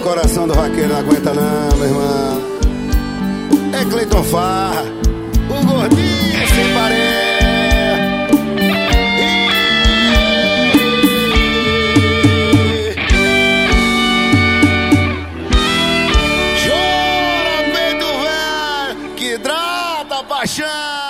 coração do vaqueiro não aguenta não, meu irmão. É Cleiton Farra, o gordinho sem paré. Chora, peito velho, que hidrata a paixão.